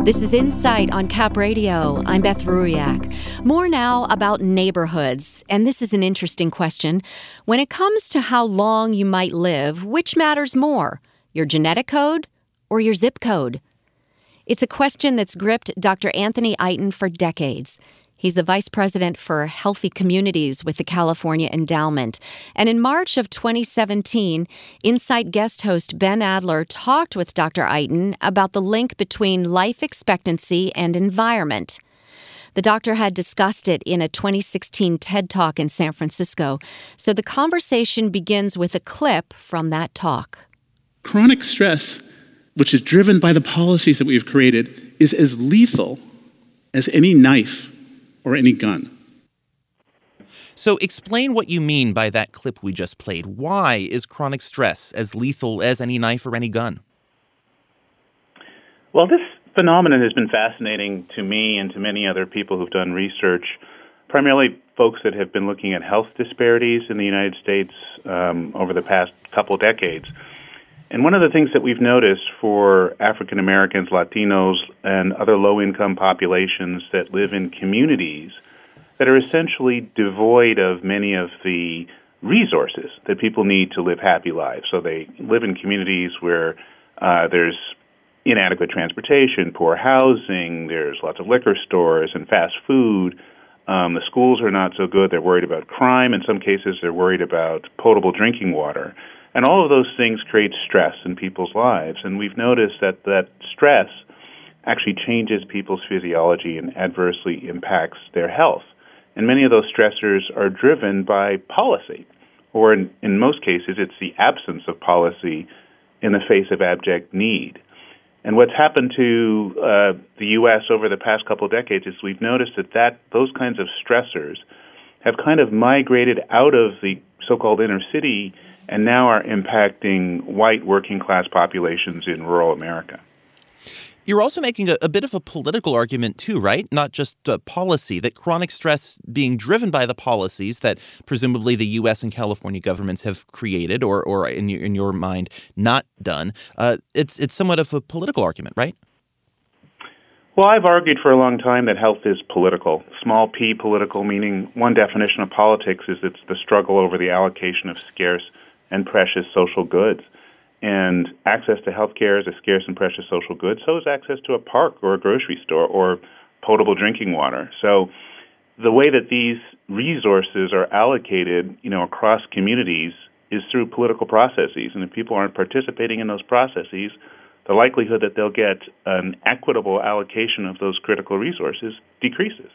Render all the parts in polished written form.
This is Insight on Cap Radio. I'm Beth Ruiak. More now about neighborhoods. And this is an interesting question. When it comes to how long you might live, which matters more, your genetic code or your zip code? It's a question that's gripped Dr. Anthony Eiton for decades. He's the vice president for Healthy Communities with the California Endowment. And in March of 2017, Insight guest host Ben Adler talked with Dr. Eiton about the link between life expectancy and environment. The doctor had discussed it in a 2016 TED Talk in San Francisco. So the conversation begins with a clip from that talk. Chronic stress, which is driven by the policies that we've created, is as lethal as any knife or any gun. So explain what you mean by that clip we just played. Why is chronic stress as lethal as any knife or any gun? Well, this phenomenon has been fascinating to me and to many other people who've done research, primarily folks that have been looking at health disparities in the United States over the past couple decades. And one of the things that we've noticed for African Americans, Latinos, and other low-income populations that live in communities that are essentially devoid of many of the resources that people need to live happy lives. So they live in communities where there's inadequate transportation, poor housing, there's lots of liquor stores and fast food. The schools are not so good. They're worried about crime. In some cases, they're worried about potable drinking water. And all of those things create stress in people's lives. And we've noticed that that stress actually changes people's physiology and adversely impacts their health. And many of those stressors are driven by policy, or in most cases, it's the absence of policy in the face of abject need. And what's happened to the U.S. over the past couple of decades is we've noticed that those kinds of stressors have kind of migrated out of the so-called inner city and now are impacting white working-class populations in rural America. You're also making a bit of a political argument too, right? Not just policy, that chronic stress being driven by the policies that presumably the U.S. and California governments have created or in your mind, not done. It's somewhat of a political argument, right? Well, I've argued for a long time that health is political. Small p political, meaning one definition of politics is it's the struggle over the allocation of scarce and precious social goods. And access to health care is a scarce and precious social good. So is access to a park or a grocery store or potable drinking water. So the way that these resources are allocated, across communities is through political processes. And if people aren't participating in those processes, the likelihood that they'll get an equitable allocation of those critical resources decreases.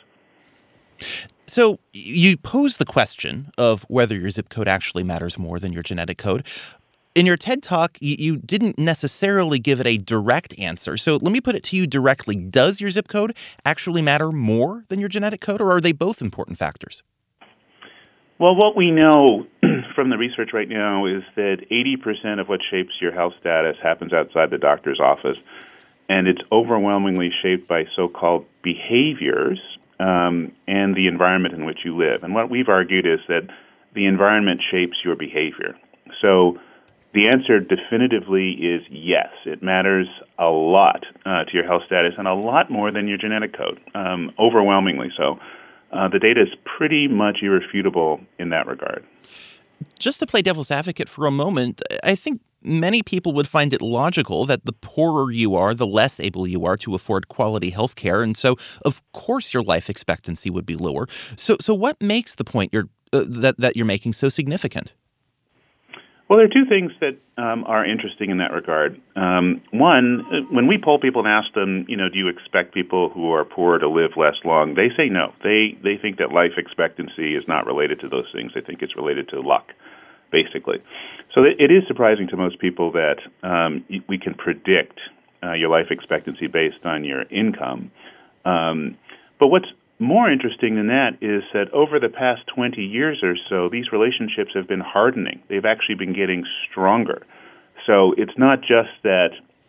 So you pose the question of whether your zip code actually matters more than your genetic code. In your TED Talk, you didn't necessarily give it a direct answer. So let me put it to you directly. Does your zip code actually matter more than your genetic code, or are they both important factors? Well, what we know from the research right now is that 80% of what shapes your health status happens outside the doctor's office, and it's overwhelmingly shaped by so-called behaviors and the environment in which you live. And what we've argued is that the environment shapes your behavior. So the answer definitively is yes. It matters a lot to your health status and a lot more than your genetic code, overwhelmingly so. The data is pretty much irrefutable in that regard. Just to play devil's advocate for a moment, I think many people would find it logical that the poorer you are, the less able you are to afford quality health care. And so, of course, your life expectancy would be lower. So what makes the point that you're making so significant? Well, there are two things that are interesting in that regard. One, when we poll people and ask them, do you expect people who are poor to live less long? They say no. They think that life expectancy is not related to those things. They think it's related to luck, basically. So it is surprising to most people that we can predict your life expectancy based on your income. But what's more interesting than that is that over the past 20 years or so, these relationships have been hardening. They've actually been getting stronger. So it's not just that,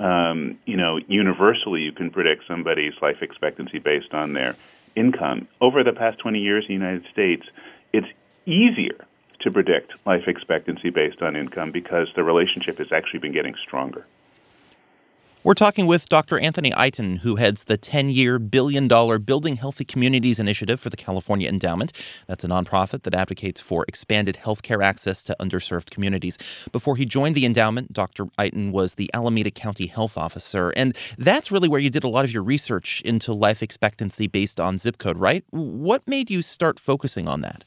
universally you can predict somebody's life expectancy based on their income. Over the past 20 years in the United States, it's easier to predict life expectancy based on income because the relationship has actually been getting stronger. We're talking with Dr. Anthony Eiton, who heads the 10-year, billion-dollar Building Healthy Communities initiative for the California Endowment. That's a nonprofit that advocates for expanded healthcare access to underserved communities. Before he joined the endowment, Dr. Eiton was the Alameda County Health Officer. And that's really where you did a lot of your research into life expectancy based on zip code, right? What made you start focusing on that?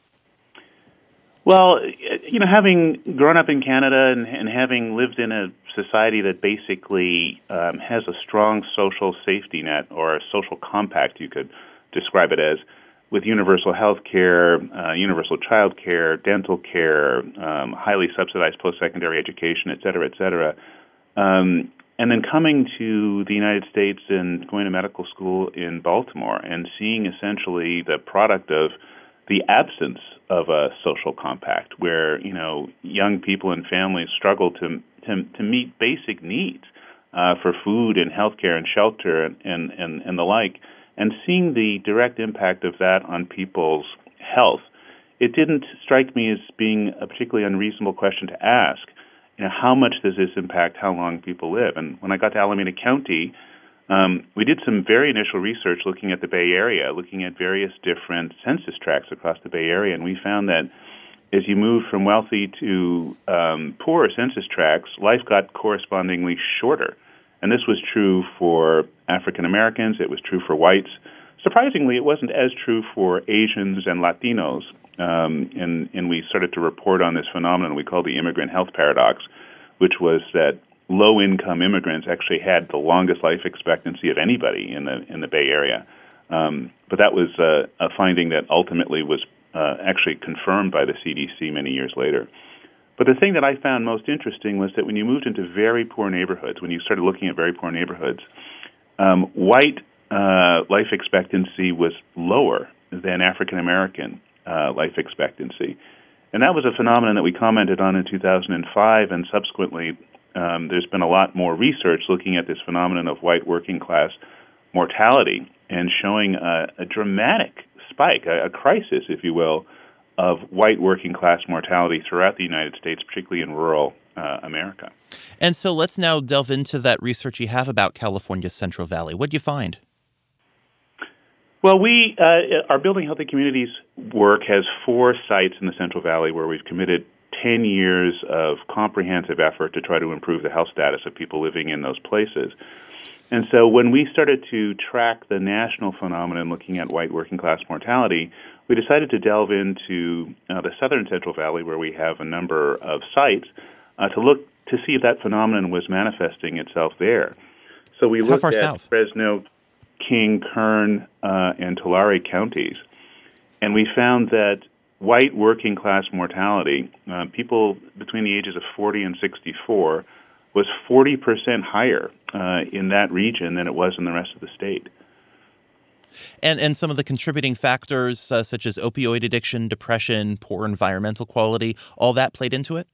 Well, having grown up in Canada and having lived in a society that basically has a strong social safety net, or a social compact, you could describe it as, with universal health care, universal child care, dental care, highly subsidized post-secondary education, et cetera, and then coming to the United States and going to medical school in Baltimore and seeing essentially the product of the absence of a social compact, where young people and families struggle to meet basic needs for food and healthcare and shelter and the like, and seeing the direct impact of that on people's health, it didn't strike me as being a particularly unreasonable question to ask. How much does this impact how long people live? And when I got to Alameda County, we did some very initial research looking at the Bay Area, looking at various different census tracts across the Bay Area, and we found that as you move from wealthy to poorer census tracts, life got correspondingly shorter. And this was true for African Americans, it was true for whites. Surprisingly, it wasn't as true for Asians and Latinos, and we started to report on this phenomenon we call the immigrant health paradox, which was that low-income immigrants actually had the longest life expectancy of anybody in the Bay Area. But that was a finding that ultimately was actually confirmed by the CDC many years later. But the thing that I found most interesting was that when you moved into very poor neighborhoods, when you started looking at very poor neighborhoods, white life expectancy was lower than African-American life expectancy. And that was a phenomenon that we commented on in 2005, and subsequently there's been a lot more research looking at this phenomenon of white working-class mortality and showing a dramatic spike, a crisis, if you will, of white working-class mortality throughout the United States, particularly in rural America. And so let's now delve into that research you have about California's Central Valley. What did you find? Well, our Building Healthy Communities work has 4 sites in the Central Valley where we've committed 10 years of comprehensive effort to try to improve the health status of people living in those places. And so when we started to track the national phenomenon looking at white working-class mortality, we decided to delve into the southern Central Valley, where we have a number of sites, to look to see if that phenomenon was manifesting itself there. So we looked at south? Fresno, King, Kern, and Tulare counties, and we found that white working-class mortality, people between the ages of 40 and 64, was 40% higher in that region than it was in the rest of the state. And some of the contributing factors, such as opioid addiction, depression, poor environmental quality, all that played into it?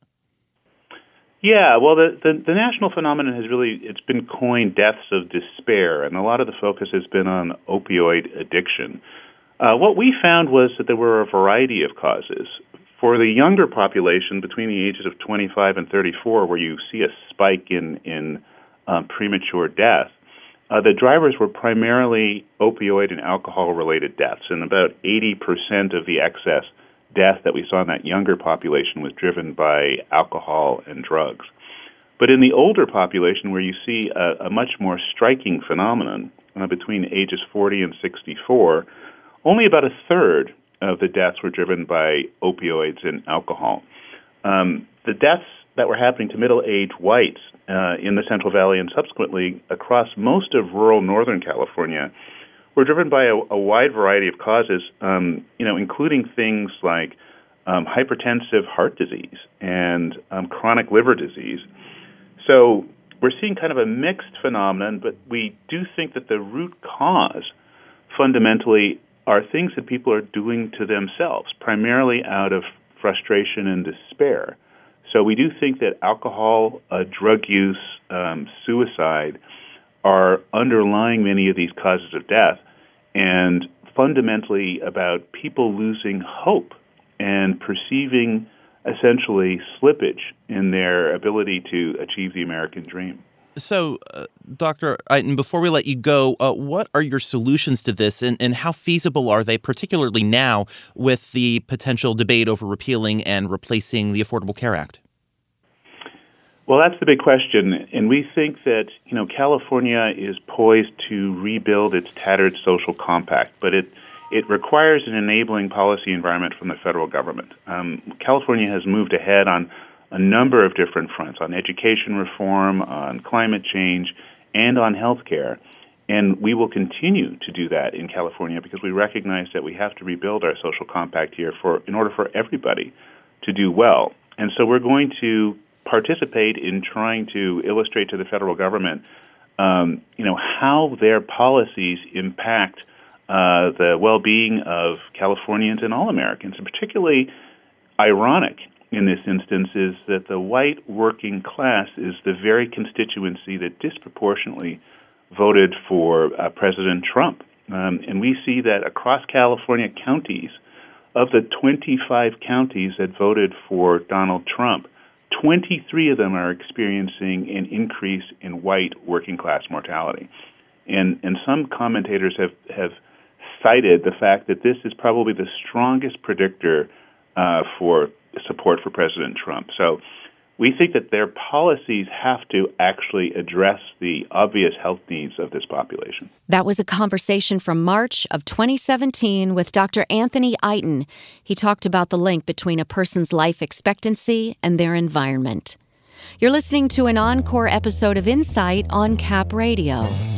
Yeah, well, the national phenomenon it's been coined deaths of despair, and a lot of the focus has been on opioid addiction. What we found was that there were a variety of causes. For the younger population, between the ages of 25 and 34, where you see a spike in premature death, the drivers were primarily opioid and alcohol-related deaths, and about 80% of the excess death that we saw in that younger population was driven by alcohol and drugs. But in the older population, where you see a much more striking phenomenon between ages 40 and 64, only about a third of the deaths were driven by opioids and alcohol. The deaths that were happening to middle-aged whites in the Central Valley and subsequently across most of rural Northern California were driven by a wide variety of causes, including things like hypertensive heart disease and chronic liver disease. So we're seeing kind of a mixed phenomenon, but we do think that the root cause fundamentally are things that people are doing to themselves, primarily out of frustration and despair. So we do think that alcohol, drug use, suicide are underlying many of these causes of death, and fundamentally about people losing hope and perceiving essentially slippage in their ability to achieve the American dream. So, Dr. Eitan, before we let you go, what are your solutions to this, and how feasible are they, particularly now with the potential debate over repealing and replacing the Affordable Care Act? Well, that's the big question, and we think that California is poised to rebuild its tattered social compact, but it requires an enabling policy environment from the federal government. California has moved ahead on a number of different fronts, on education reform, on climate change, and on health care. And we will continue to do that in California because we recognize that we have to rebuild our social compact here in order for everybody to do well. And so we're going to participate in trying to illustrate to the federal government, how their policies impact the well-being of Californians and all Americans. And particularly ironic in this instance is that the white working class is the very constituency that disproportionately voted for President Trump. And we see that across California counties, of the 25 counties that voted for Donald Trump, 23 of them are experiencing an increase in white working class mortality. And some commentators have cited the fact that this is probably the strongest predictor for support for President Trump. So we think that their policies have to actually address the obvious health needs of this population. That was a conversation from March of 2017 with Dr. Anthony Eitan. He talked about the link between a person's life expectancy and their environment. You're listening to an encore episode of Insight on Cap Radio.